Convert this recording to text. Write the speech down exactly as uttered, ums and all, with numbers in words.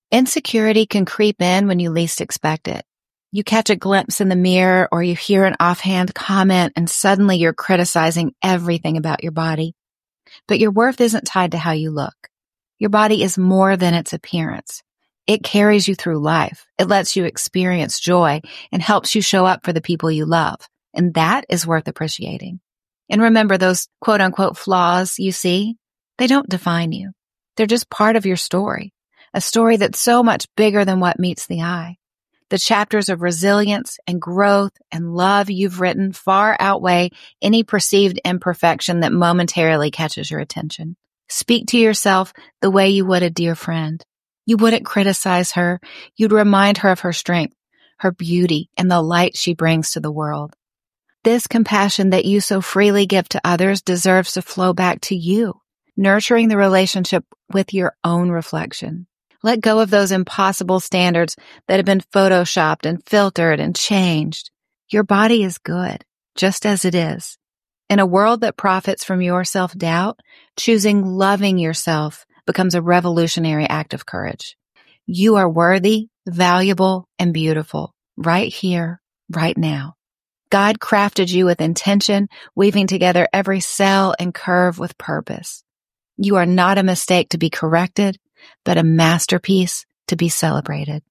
Insecurity can creep in when you least expect it. You catch a glimpse in the mirror or you hear an offhand comment and suddenly you're criticizing everything about your body. But your worth isn't tied to how you look. Your body is more than its appearance. It carries you through life. It lets you experience joy and helps you show up for the people you love. And that is worth appreciating. And remember, those quote unquote flaws you see, they don't define you. They're just part of your story, a story that's so much bigger than what meets the eye. The chapters of resilience and growth and love you've written far outweigh any perceived imperfection that momentarily catches your attention. Speak to yourself the way you would a dear friend. You wouldn't criticize her. You'd remind her of her strength, her beauty, and the light she brings to the world. This compassion that you so freely give to others deserves to flow back to you, nurturing the relationship with your own reflection. Let go of those impossible standards that have been photoshopped and filtered and changed. Your body is good, just as it is. In a world that profits from your self-doubt, choosing loving yourself becomes a revolutionary act of courage. You are worthy, valuable, and beautiful, right here, right now. God crafted you with intention, weaving together every cell and curve with purpose. You are not a mistake to be corrected, but a masterpiece to be celebrated.